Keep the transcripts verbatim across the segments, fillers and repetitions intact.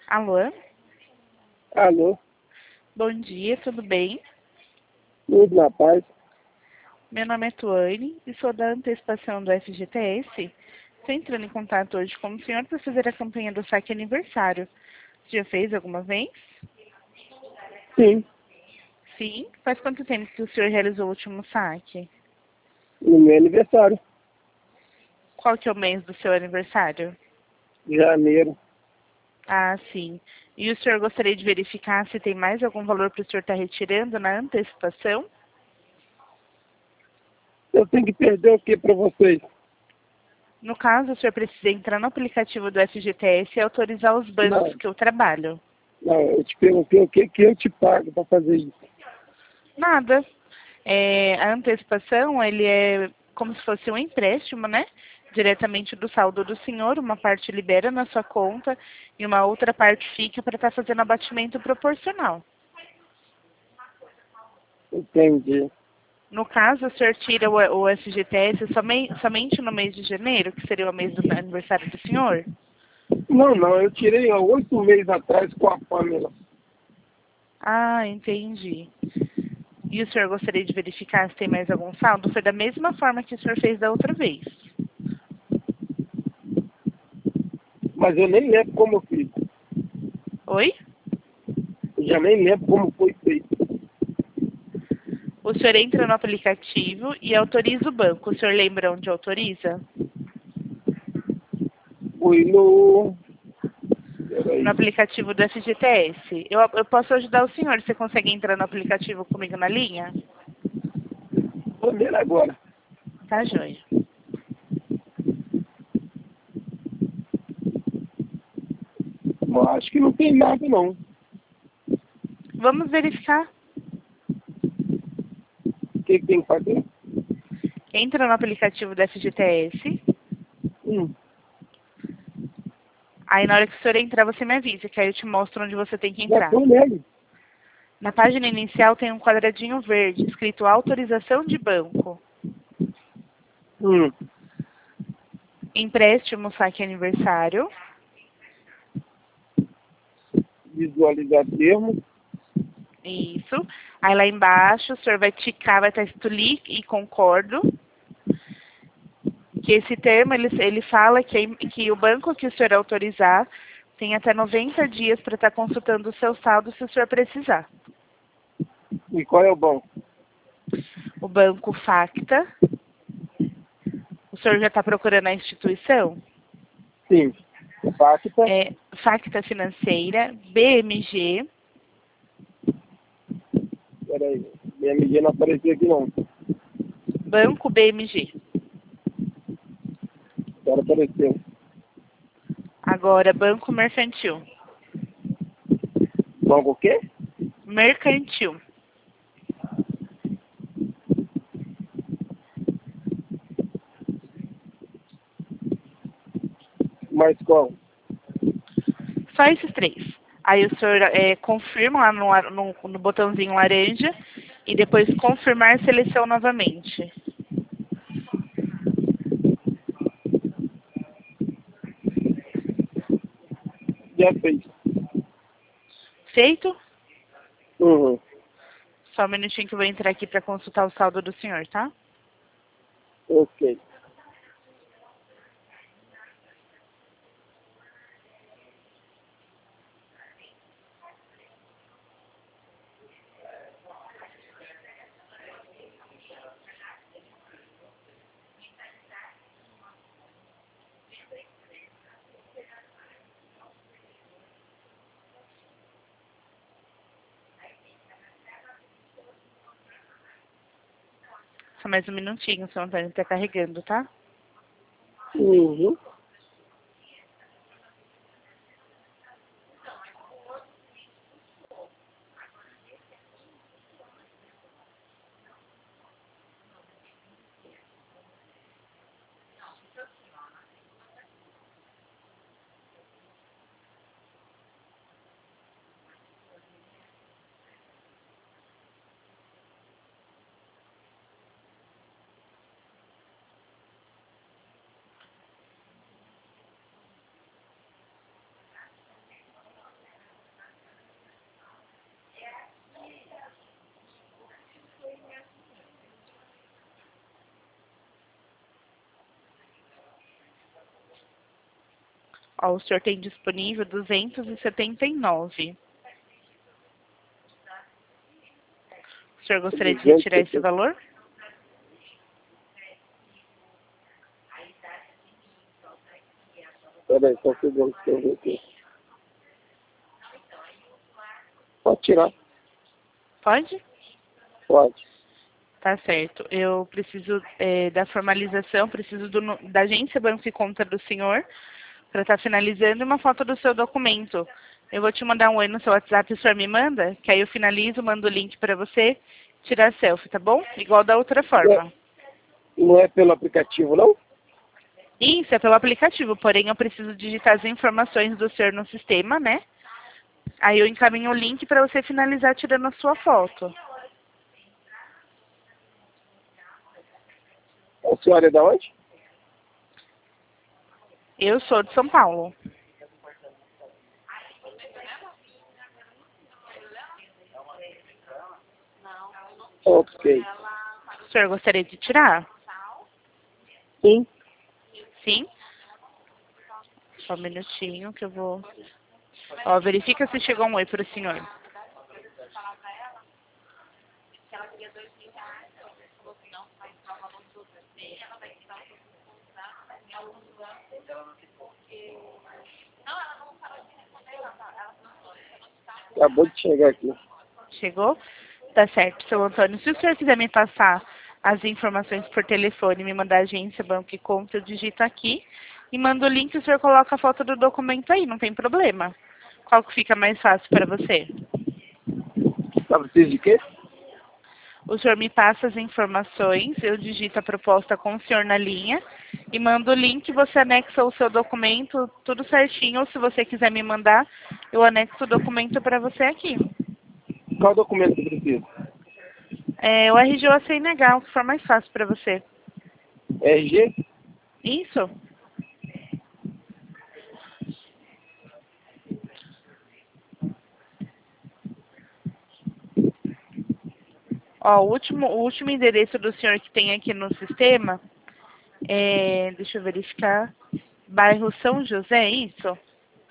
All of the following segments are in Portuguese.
Alô? Alô, Bom dia, tudo bem? tudo na paz? Meu nome é Tuane e sou da antecipação do F G T S. Estou entrando em contato hoje com o senhor para fazer a campanha do saque aniversário. Você já fez alguma vez? Sim, Sim. Faz quanto tempo que o senhor realizou o último saque? no meu aniversário, Qual que é o mês do seu aniversário? janeiro. Ah, sim. E o senhor gostaria de verificar se tem mais algum valor para o senhor estar retirando na antecipação? Eu tenho que perder o que para vocês? No caso, o senhor precisa entrar no aplicativo do F G T S e autorizar os bancos Não, que eu trabalho. não, eu te perguntei o que que eu te pago para fazer isso. Nada. É, a antecipação, ele é como se fosse um empréstimo, né? Diretamente do saldo do senhor, uma parte libera na sua conta e uma outra parte fica para estar fazendo abatimento proporcional. Entendi. No caso, o senhor tira o, o F G T S somente, somente no mês de janeiro, que seria o mês do aniversário do senhor? Não, não, eu tirei há oito meses atrás com a Pamela. Ah, entendi. E o senhor gostaria de verificar se tem mais algum saldo? Foi da mesma forma que o senhor fez da outra vez. Mas eu nem lembro como eu fiz. Oi? Eu já nem lembro como foi feito. O senhor entra no aplicativo e autoriza o banco. O senhor lembra onde autoriza? Fui no... No Peraí. aplicativo do F G T S. Eu, eu posso ajudar o senhor. Você consegue entrar no aplicativo comigo na linha? Vou ler agora. Tá, joia. Eu acho que não tem nada, não. Vamos verificar. O que que tem que fazer? Entra no aplicativo do F G T S. Hum, Aí na hora que o senhor entrar, você me avisa, que aí eu te mostro onde você tem que já entrar. tô nele. Na página inicial tem um quadradinho verde escrito autorização de banco. Hum, Empréstimo, saque aniversário. visualizar termo. Isso. Aí lá embaixo o senhor vai ticar, vai estar escrito li e concordo. Que esse termo, ele, ele fala que, que o banco que o senhor autorizar tem até noventa dias para estar consultando o seu saldo se o senhor precisar. E qual é o bom? O banco Facta. O senhor já está procurando a instituição? Sim. Pacta. É Facta Financeira, B M G. Peraí. B M G não apareceu aqui, não. Banco B M G. Agora apareceu. Agora, Banco Mercantil. Banco o quê? Mercantil. Mais qual? Só esses três. Aí o senhor é, confirma lá no, no, no botãozinho laranja e depois confirmar seleção novamente. Já fez. Feito? Uhum. Só um minutinho que eu vou entrar aqui para consultar o saldo do senhor, tá? Ok. Só mais um minutinho, o seu Antônio está carregando, tá? Uhum. Ó, o senhor tem disponível duzentos e setenta e nove. O senhor gostaria de retirar esse valor? Peraí, só um segundo, deixa eu ver aqui. Pode tirar. Pode? Pode. Tá certo. Eu preciso é, da formalização, preciso do, da agência Banco e Conta do senhor para estar finalizando e uma foto do seu documento. Eu vou te mandar um oi no seu WhatsApp e o senhor me manda, que aí eu finalizo, mando o link para você tirar selfie, tá bom? Igual da outra forma. Não é pelo aplicativo, não? Isso, é pelo aplicativo, porém eu preciso digitar as informações do senhor no sistema, né? Aí eu encaminho o link para você finalizar tirando a sua foto. A senhora é da onde? Eu sou de São Paulo. Ok. O senhor gostaria de tirar? Sim. Sim? Só um minutinho que eu vou... Ó, verifica se chegou um oi para o senhor. Acabou de chegar aqui. Chegou? Tá certo, seu Antônio. Se o senhor quiser me passar as informações por telefone, me mandar a agência, banco e conta, eu digito aqui e mando o link e o senhor coloca a foto do documento aí, não tem problema. Qual que fica mais fácil para você? Tá preciso de quê? O senhor me passa as informações, eu digito a proposta com o senhor na linha e mando o link, você anexa o seu documento, tudo certinho, ou se você quiser me mandar, eu anexo o documento para você aqui. Qual documento que precisa? É, o R G ou a C N H, o que for mais fácil para você. R G? Isso? Ó, o último, o último endereço do senhor que tem aqui no sistema é, deixa eu verificar, bairro São José, é isso?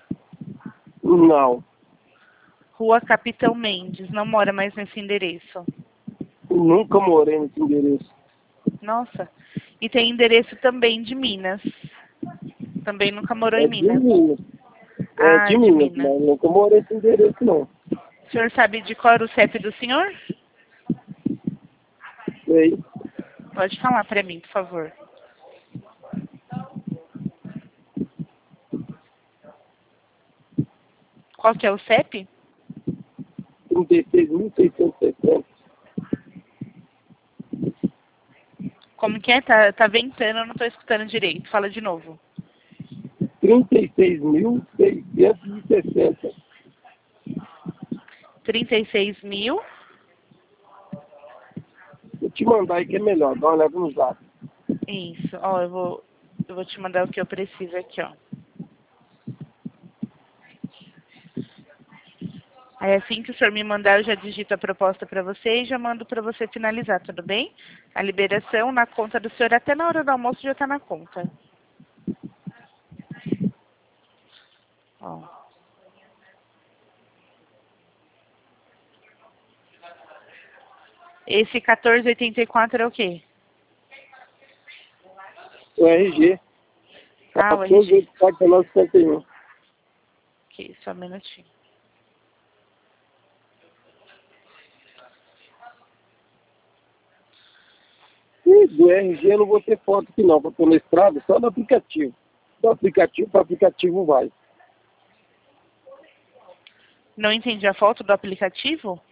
Não. Rua Capitão Mendes, não mora mais nesse endereço. Nunca morei nesse endereço. Nossa. E tem endereço também de Minas. Também nunca morou É em de Minas. Minas. É Ah, de de Minas, Minas. mas nunca morei nesse endereço, não. O senhor sabe de qual era o C E P do senhor? Sei. Pode falar para mim, por favor. Qual que é o C E P? trinta e seis mil seiscentos e sessenta. Como que é? Tá, tá ventando, eu não tô escutando direito. Fala de novo. trinta e seis mil seiscentos e sessenta. trinta e seis mil. Vou te mandar aí que é melhor. Dá uma olhada no zap. Isso. Ó, eu vou, eu vou te mandar o que eu preciso aqui, ó. Aí assim que o senhor me mandar, eu já digito a proposta para você e já mando para você finalizar, tudo bem? A liberação na conta do senhor, até na hora do almoço já está na conta. Ó. Esse quatorze e oitenta e quatro é o quê? O R G. Ah, o R G. quatorze oitenta e quatro, cinquenta e um. Aqui, só um minutinho. E do R G eu não vou ter foto aqui não, porque eu tô na estrada, só do aplicativo. Do aplicativo para aplicativo vai. Não entendi a foto do aplicativo?